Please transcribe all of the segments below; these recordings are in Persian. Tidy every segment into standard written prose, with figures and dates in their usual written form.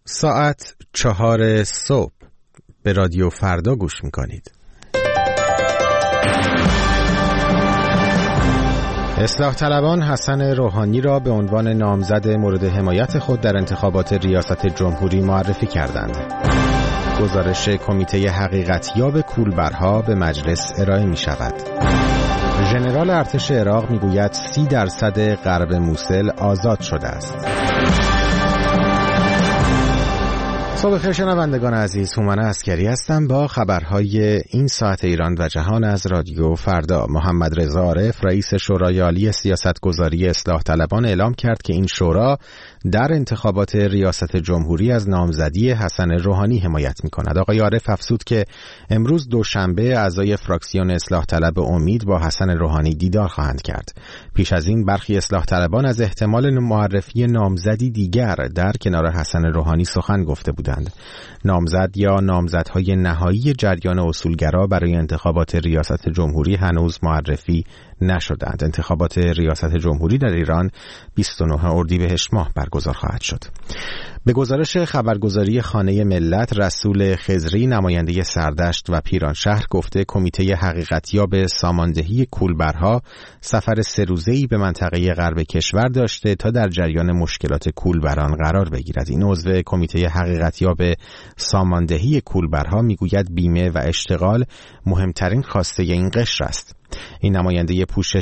ساعت 4 صبح به رادیو فردا گوش میکنید. اصلاح طلبان حسن روحانی را به عنوان نامزد مورد حمایت خود در انتخابات ریاست جمهوری معرفی کردند. گزارش کمیته حقیقتیاب کولبرها به مجلس ارائه می شود. ژنرال ارتش عراق می گوید 30% غرب موصل آزاد شده است. صبح خیر شنوندگان عزیز، هومن عسکری هستم با خبرهای این ساعت ایران و جهان از رادیو فردا. محمد رضا عارف رئیس شورای عالی سیاستگذاری اصلاح طلبان اعلام کرد که این شورا در انتخابات ریاست جمهوری از نامزدی حسن روحانی حمایت می‌کند. آقای عارف افزود که امروز دوشنبه اعضای فراکسیون اصلاح طلب امید با حسن روحانی دیدار خواهند کرد. پیش از این برخی اصلاح طلبان از احتمال معرفی نامزدی دیگر در کنار حسن روحانی سخن گفته بودند. نامزد یا نامزدهای نهایی جریان اصولگرا برای انتخابات ریاست جمهوری هنوز معرفی نشدند. انتخابات ریاست جمهوری در ایران 29 اردیبهشت ماه برگزار خواهد شد. به گزارش خبرگزاری خانه ملت، رسول خضری نماینده سردشت و پیرانشهر گفته کمیته حقیقتیاب ساماندهی کولبرها سفر 3 روزه‌ای به منطقه غرب کشور داشته تا در جریان مشکلات کولبران قرار بگیرد. این عضو کمیته حقیقتیاب ساماندهی کولبرها میگوید بیمه و اشتغال مهمترین خواسته این قشر است. این نماینده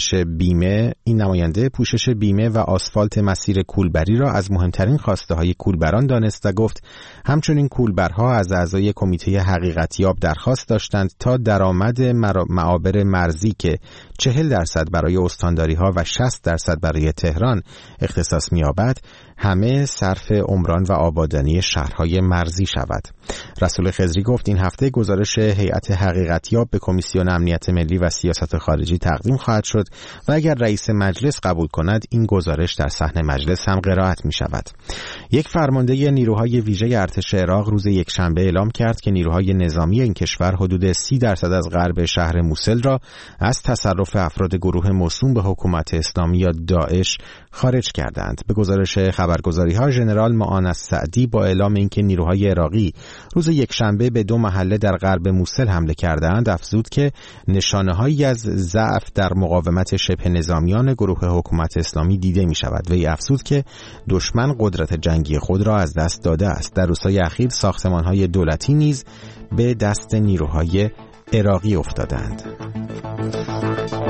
پوشش بیمه و آسفالت مسیر کولبری را از مهمترین خواسته های کولبران دانست و گفت همچنین کولبرها از اعضای کمیته حقیقتیاب درخواست داشتند تا درآمد معابر مرزی که 40% برای استانداری ها و 60% برای تهران اختصاص می‌یابد همه صرف عمران و آبادانی شهرهای مرزی شود. رسول خضری گفت این هفته گزارش هیئت حقیقتیاب به کمیسیون امنیت ملی و سیاست خارجی تقدیم خواهد شد و اگر رئیس مجلس قبول کند این گزارش در صحن مجلس هم قرائت می شود. یک فرمانده نیروهای ویژه ارتش عراق روز یکشنبه اعلام کرد که نیروهای نظامی این کشور حدود 30% از غرب شهر موصل را از تصرف افراد گروه موسوم به حکومت اسلامی یا داعش خارج کردند. به گزارش خبرگزاری‌ها ژنرال معان السعدی با اعلام اینکه نیروهای عراقی روز یکشنبه به 2 محله در غرب موصل حمله کردند افزود که نشانه‌هایی از ضعف در مقاومت شبه نظامیان گروه حکومت اسلامی دیده می‌شود. وی افزود که دشمن قدرت جنگی خود را از دست داده است. در روزهای اخیر ساختمان‌های دولتی نیز به دست نیروهای عراقی افتادند.